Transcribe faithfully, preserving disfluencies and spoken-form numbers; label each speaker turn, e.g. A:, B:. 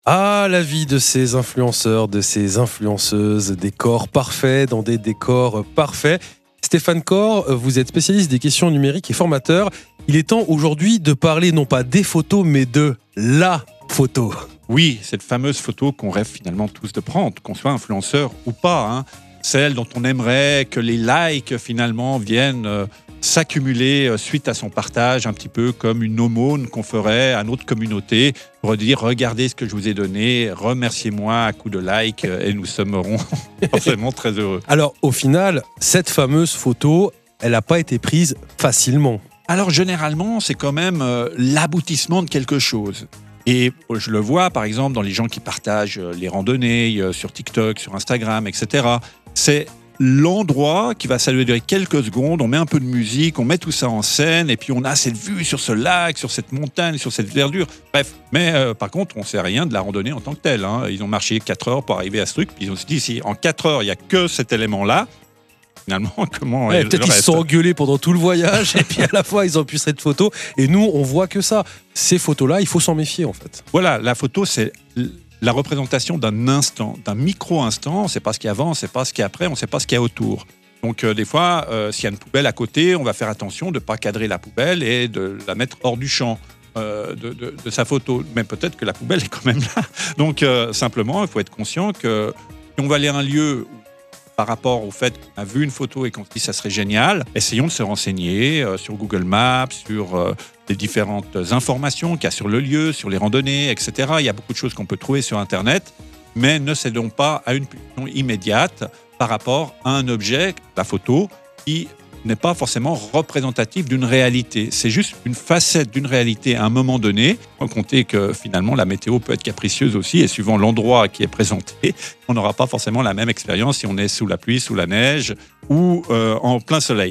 A: Ah, la vie de ces influenceurs, de ces influenceuses, des corps parfaits dans des décors parfaits. Stéphane Corr, vous êtes spécialiste des questions numériques et formateur. Il est temps aujourd'hui de parler non pas des photos, mais de la photo.
B: Oui, cette fameuse photo qu'on rêve finalement tous de prendre, qu'on soit influenceur ou pas, hein. Celle dont on aimerait que les likes finalement viennent euh, s'accumuler euh, suite à son partage, un petit peu comme une aumône qu'on ferait à notre communauté pour dire regardez ce que je vous ai donné, remerciez-moi à coup de like euh, et nous serons forcément très heureux.
A: Alors au final, cette fameuse photo, elle n'a pas été prise facilement.
B: Alors généralement, c'est quand même euh, l'aboutissement de quelque chose. Et je le vois par exemple dans les gens qui partagent euh, les randonnées euh, sur TikTok, sur Instagram, et cetera. C'est l'endroit qui va saluer durer quelques secondes, on met un peu de musique, on met tout ça en scène et puis on a cette vue sur ce lac, sur cette montagne, sur cette verdure. Bref, mais euh, par contre, on ne sait rien de la randonnée en tant que telle, hein. Ils ont marché quatre heures pour arriver à ce truc, puis ils ont dit si en quatre heures, il n'y a que cet élément-là, finalement, comment...
A: Ouais,
B: le
A: peut-être qu'ils se
B: reste
A: sont engueulés pendant tout le voyage et puis à la fois ils ont pu cette photo et nous on voit que ça. Ces photos-là, il faut s'en méfier en fait.
B: Voilà, la photo, c'est la représentation d'un instant, d'un micro-instant. On ne sait pas ce qu'il y a avant, on ne sait pas ce qu'il y a après, on ne sait pas ce qu'il y a autour. Donc, euh, des fois, euh, s'il y a une poubelle à côté, on va faire attention de ne pas cadrer la poubelle et de la mettre hors du champ euh, de, de, de sa photo. Mais peut-être que la poubelle est quand même là. Donc, euh, simplement, il faut être conscient que si on va aller à un lieu où, par rapport au fait qu'on a vu une photo et qu'on se dit ça serait génial, essayons de se renseigner euh, sur Google Maps, sur euh, les différentes informations qu'il y a sur le lieu, sur les randonnées, et cetera. Il y a beaucoup de choses qu'on peut trouver sur Internet, mais ne cédons pas à une pulsion immédiate par rapport à un objet, la photo, qui n'est pas forcément représentatif d'une réalité. C'est juste une facette d'une réalité à un moment donné. Sans compter que finalement, la météo peut être capricieuse aussi et suivant l'endroit qui est présenté, on n'aura pas forcément la même expérience si on est sous la pluie, sous la neige ou euh, en plein soleil.